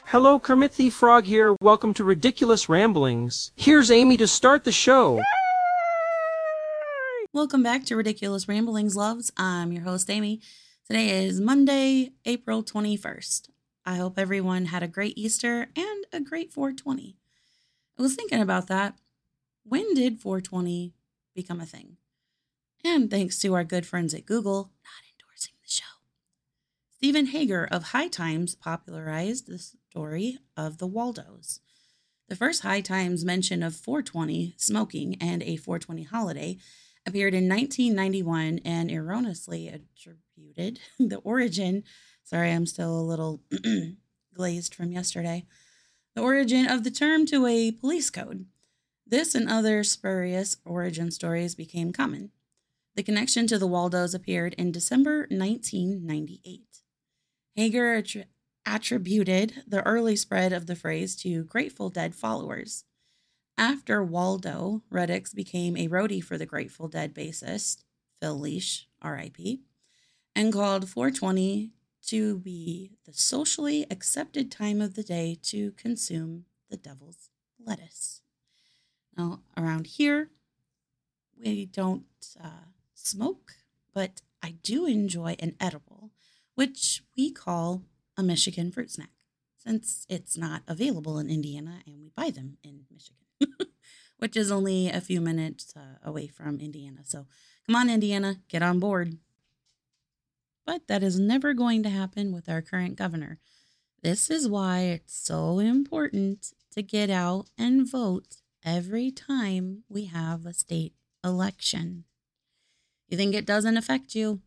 Hello, Kermit the Frog here. Welcome to Ridiculous Ramblings. Here's Amy to start the show. Welcome back to Ridiculous Ramblings, loves. I'm your host, Amy. Today is Monday, April 21st. I hope everyone had a great Easter and a great 420. I was thinking about that. When did 420 become a thing? And thanks to our good friends at Google, not endorsing the show. Stephen Hager of High Times popularized the story of the Waldos. The first High Times mention of 420 smoking and a 420 holiday appeared in 1991 and erroneously attributed the origin. Sorry, I'm still a little glazed from yesterday. The origin of the term to a police code. This and other spurious origin stories became common. The connection to the Waldos appeared in December 1998. Hager attributed the early spread of the phrase to Grateful Dead followers. After Waldo, Reddix became a roadie for the Grateful Dead bassist, Phil Lesh, R.I.P., and called 420 to be the socially accepted time of the day to consume the devil's lettuce. Now, around here, we don't smoke, but I do enjoy an edible, which we call a Michigan fruit snack, since it's not available in Indiana and we buy them in Michigan, which is only a few minutes away from Indiana. So come on, Indiana, get on board. But that is never going to happen with our current governor. This is why it's so important to get out and vote every time we have a state election. You think it doesn't affect you?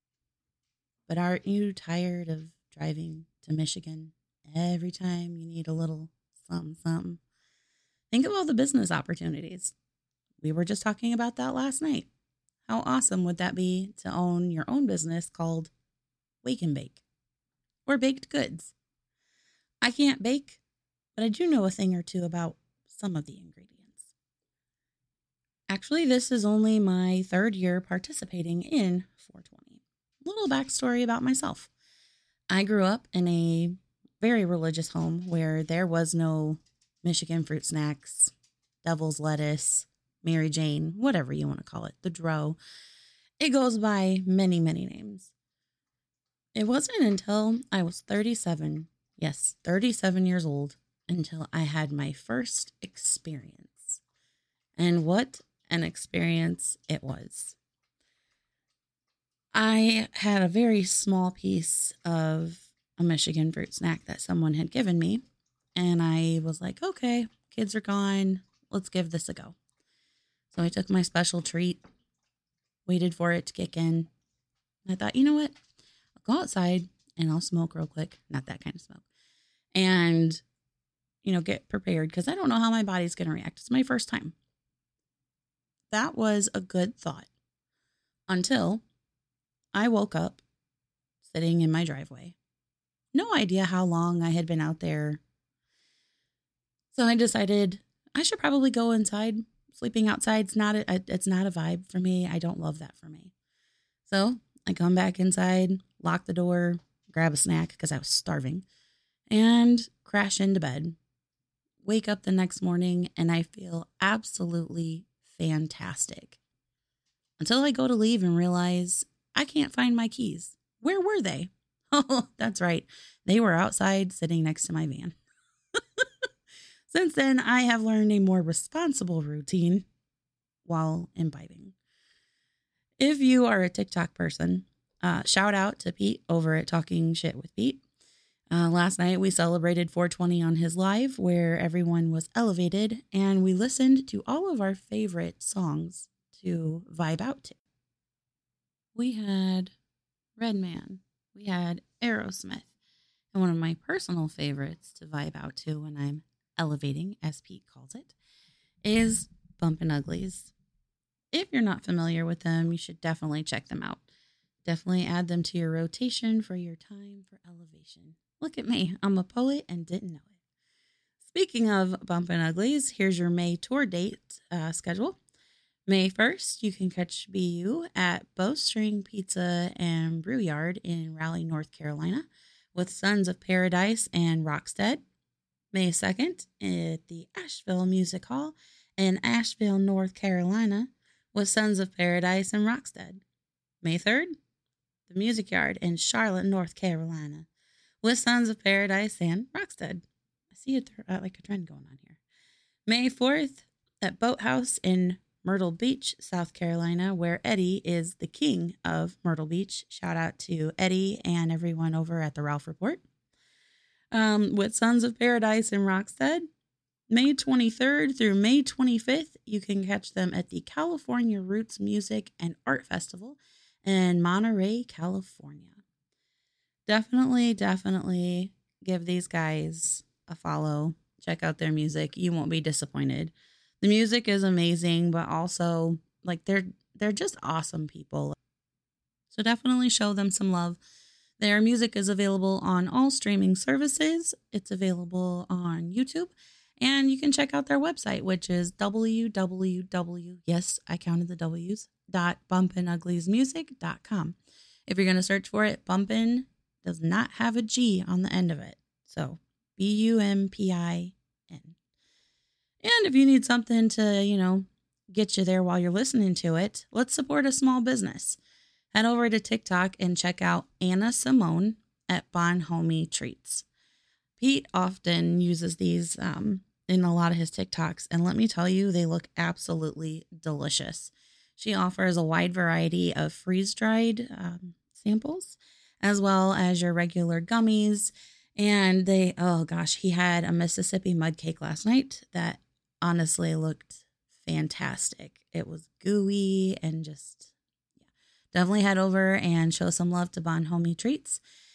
But aren't you tired of driving to Michigan every time you need a little something? Think of all the business opportunities. We were just talking about that last night. How awesome would that be to own your own business called Wake and Bake or Baked Goods? I can't bake, but I do know a thing or two about some of the ingredients. Actually, this is only my third year participating in 420. Little backstory about myself. I grew up in a very religious home where there was no Michigan fruit snacks, devil's lettuce, Mary Jane, whatever you want to call it, the Dro. It goes by many, many names. It wasn't until I was 37, yes, 37 years old, until I had my first experience. And what an experience it was. I had a very small piece of a Michigan fruit snack that someone had given me, and I was like, okay, kids are gone, let's give this a go. So I took my special treat, waited for it to kick in, and I thought, you know what? I'll go outside and I'll smoke real quick. Not that kind of smoke. And, get prepared because I don't know how my body's going to react. It's my first time. That was a good thought until I woke up sitting in my driveway. No idea how long I had been out there. So I decided I should probably go inside. Sleeping outside, it's not a vibe for me. I don't love that for me. So I come back inside, lock the door, grab a snack because I was starving, and crash into bed. Wake up the next morning and I feel absolutely fantastic. Until I go to leave and realize I can't find my keys. Where were they? Oh, that's right. They were outside sitting next to my van. Since then, I have learned a more responsible routine while imbibing. If you are a TikTok person, shout out to Pete over at Talking Shit with Pete. Last night, we celebrated 420 on his live where everyone was elevated and we listened to all of our favorite songs to vibe out to. We had Redman, we had Aerosmith, and one of my personal favorites to vibe out to when I'm elevating, as Pete calls it, is Bumpin' Uglies. If you're not familiar with them, you should definitely check them out. Definitely add them to your rotation for your time for elevation. Look at me. I'm a poet and didn't know it. Speaking of Bumpin' Uglies, here's your May tour date schedule. May 1st, you can catch BU at Bowstring Pizza and Brew Yard in Raleigh, North Carolina, with Sons of Paradise and Rockstead May 2nd at the Asheville Music Hall in Asheville, North Carolina with Sons of Paradise and Rockstead. May 3rd, the Music Yard in Charlotte, North Carolina with Sons of Paradise and Rockstead. I see like a trend going on here. May 4th at Boathouse in Myrtle Beach, South Carolina, where Eddie is the king of Myrtle Beach. Shout out to Eddie and everyone over at the Ralph Report. With Sons of Paradise and Rockstead. May 23rd through May 25th, you can catch them at the California Roots Music and Art Festival in Monterey, California. Definitely give these guys a follow. Check out their music. You won't be disappointed. The music is amazing, but also like they're just awesome people. So definitely show them some love. Their music is available on all streaming services. It's available on YouTube, and you can check out their website, which is www. Yes, I counted the W's. .bumpin'ugliesmusic.com. If you're going to search for it, Bumpin' does not have a G on the end of it. So BUMPIN. And if you need something to, get you there while you're listening to it, let's support a small business. Head over to TikTok and check out Anna Simone at Bonhomie Treats. Pete often uses these in a lot of his TikToks, and let me tell you, they look absolutely delicious. She offers a wide variety of freeze-dried samples, as well as your regular gummies. And he had a Mississippi mud cake last night that honestly looked fantastic. It was gooey and definitely head over and show some love to Bonhomie Treats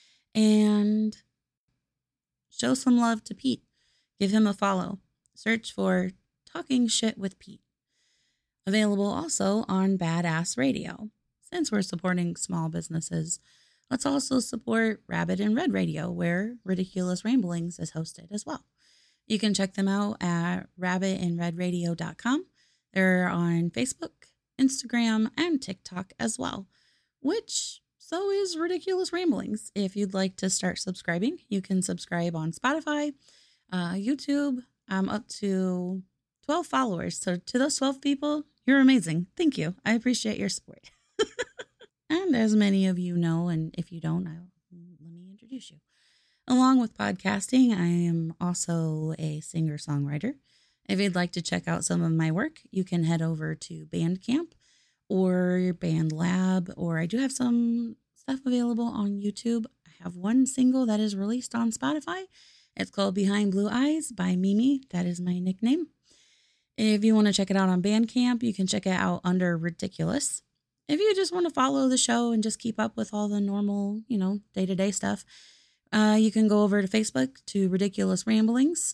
and show some love to Pete. Give him a follow. Search for Talking Shit with Pete. Available also on Badass Radio. Since we're supporting small businesses, let's also support Rabbit and Red Radio, where Ridiculous Ramblings is hosted as well. You can check them out at rabbitandredradio.com. They're on Facebook, Instagram, and TikTok as well, which so is Ridiculous Ramblings. If you'd like to start subscribing, you can subscribe on Spotify, YouTube. I'm up to 12 followers. So to those 12 people, you're amazing. Thank you. I appreciate your support. And as many of you know, and if you don't, let me introduce you. Along with podcasting, I am also a singer-songwriter. If you'd like to check out some of my work, you can head over to Bandcamp or BandLab, or I do have some stuff available on YouTube. I have one single that is released on Spotify. It's called Behind Blue Eyes by Mimi. That is my nickname. If you want to check it out on Bandcamp, you can check it out under Ridiculous. If you just want to follow the show and just keep up with all the normal, day-to-day stuff, you can go over to Facebook to Ridiculous Ramblings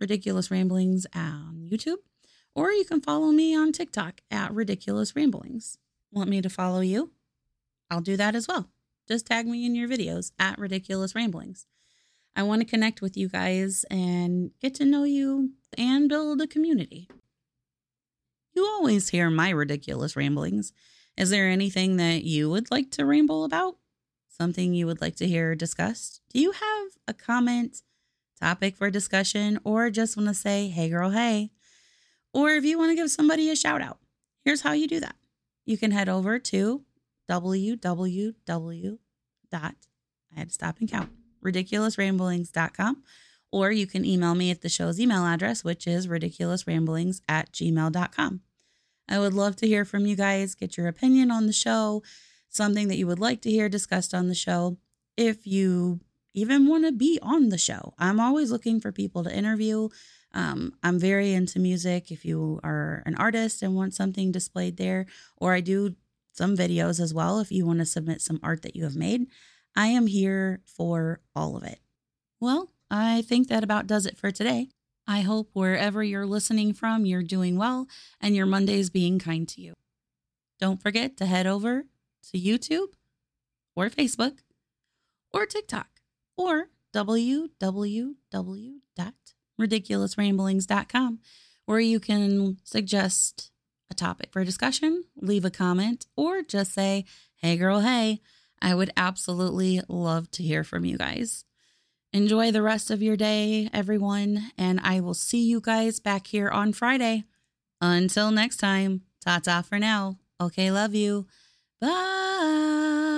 on YouTube, or you can follow me on TikTok at Ridiculous Ramblings. Want me to follow you? I'll do that as well. Just tag me in your videos at Ridiculous Ramblings. I want to connect with you guys and get to know you and build a community. You always hear my ridiculous ramblings. Is there anything that you would like to ramble about? Something you would like to hear discussed? Do you have a comment, topic for discussion, or just want to say, hey girl, hey? Or if you want to give somebody a shout out, here's how you do that. You can head over to ridiculousramblings.com, or you can email me at the show's email address, which is ridiculousramblings@gmail.com. I would love to hear from you guys, get your opinion on the show, something that you would like to hear discussed on the show. If you even want to be on the show, I'm always looking for people to interview. I'm very into music. If you are an artist and want something displayed there, or I do some videos as well. If you want to submit some art that you have made, I am here for all of it. Well, I think that about does it for today. I hope wherever you're listening from, you're doing well and your Monday's being kind to you. Don't forget to head over to YouTube or Facebook or TikTok or www.ridiculousramblings.com, where you can suggest a topic for discussion, leave a comment, or just say, hey girl, hey. I would absolutely love to hear from you guys. Enjoy the rest of your day, everyone, and I will see you guys back here on Friday. Until next time, ta-ta for now. Okay, love you. Bye.